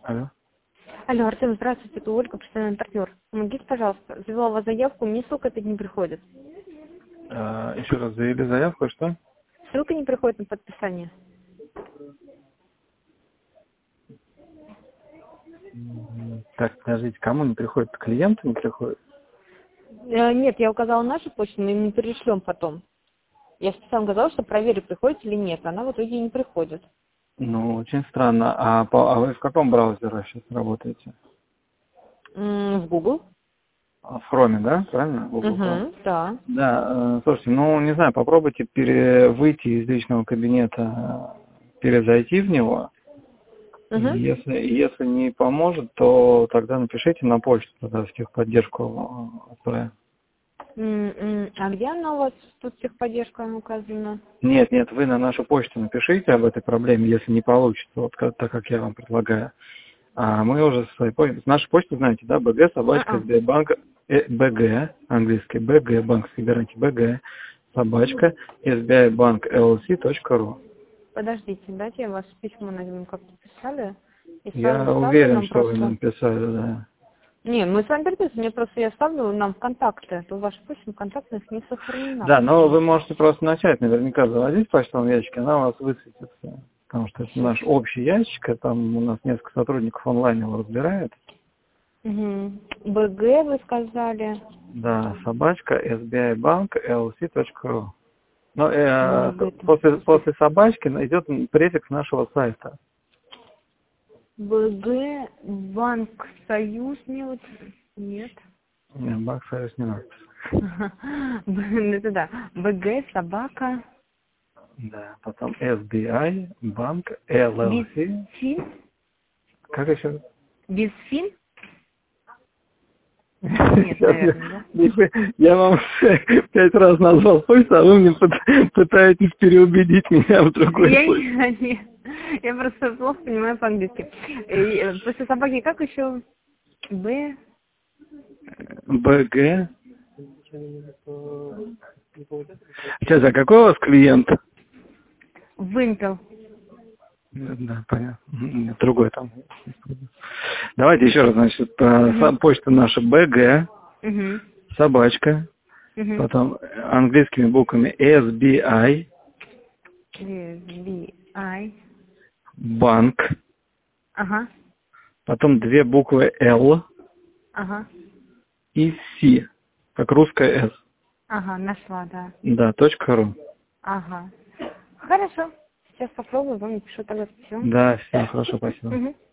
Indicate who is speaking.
Speaker 1: Алло.
Speaker 2: Алло, Артем, здравствуйте, это Ольга, постоянный партнер. Помогите, пожалуйста, завела у вас заявку, мне ссылка опять не приходит.
Speaker 1: Еще раз заявили заявку, что?
Speaker 2: Ссылка не приходит на подписание.
Speaker 1: Так, подождите, кому не приходит? Клиенту не приходит?
Speaker 2: Нет, я указала нашу почту, но им не перешлем потом. Я специально сказала, что проверю, приходит или нет. Она в итоге не приходит.
Speaker 1: Ну, очень странно. А вы в каком браузере сейчас работаете?
Speaker 2: В Google?
Speaker 1: В Chrome, да? Правильно? Google Chrome.
Speaker 2: Угу, да.
Speaker 1: Да, слушайте, ну, не знаю, попробуйте выйти из личного кабинета, перезайти в него.
Speaker 2: Угу.
Speaker 1: Если не поможет, то тогда напишите на почту, тогда в техподдержку отправим.
Speaker 2: А где она у вас, тут техподдержка указана?
Speaker 1: Нет, вы на нашу почту напишите об этой проблеме, если не получится, вот так как я вам предлагаю. А мы уже со своей почты, нашу почту знаете, да, bg, собачка, sbbank, bg, английский, bg, банковской гарантии, bg, собачка, sbbank.lc.ru.
Speaker 2: Подождите, дайте я вас письмо найдем, как-то писали. И
Speaker 1: Я
Speaker 2: сразу ставлю
Speaker 1: уверен,
Speaker 2: нам
Speaker 1: что вы
Speaker 2: просто...
Speaker 1: нам писали, да.
Speaker 2: Не, мы с вами переписываем, мне просто я ставлю нам в контакты, то ваша почта в контактах не сохранена.
Speaker 1: Да, но вы можете просто начать наверняка заводить в почтовом ящике, она у вас высветится. Потому что это наш общий ящик, а там у нас несколько сотрудников онлайн его разбирают.
Speaker 2: Угу. БГ вы сказали.
Speaker 1: Да, собачка sbibank.lc.ru. Но
Speaker 2: БГ,
Speaker 1: после собачки идет префикс нашего сайта.
Speaker 2: БГ, Банк Союз, не вот, нет.
Speaker 1: Нет, Банк Союз не надо.
Speaker 2: Это да. БГ, собака.
Speaker 1: Да, потом SBI, банк, LLC.
Speaker 2: Бисфин?
Speaker 1: Как еще?
Speaker 2: Бисфин? Нет, наверное, да?
Speaker 1: Я вам 5 раз назвал почту, а вы мне пытаетесь переубедить меня в другой почте.
Speaker 2: Я просто плохо понимаю по-английски. После собаки как еще? Б?
Speaker 1: БГ. Сейчас, а какой у вас клиент?
Speaker 2: Вымпел.
Speaker 1: Да, понятно. Нет, другой там. Давайте еще раз, значит, почта наша БГ, собачка, потом английскими буквами SBI, банк, потом 2 буквы L и C, как русская S.
Speaker 2: Нашла, да.
Speaker 1: Да, .ру.
Speaker 2: Хорошо. Сейчас попробую, вам напишу тогда все.
Speaker 1: Да, все, хорошо, спасибо.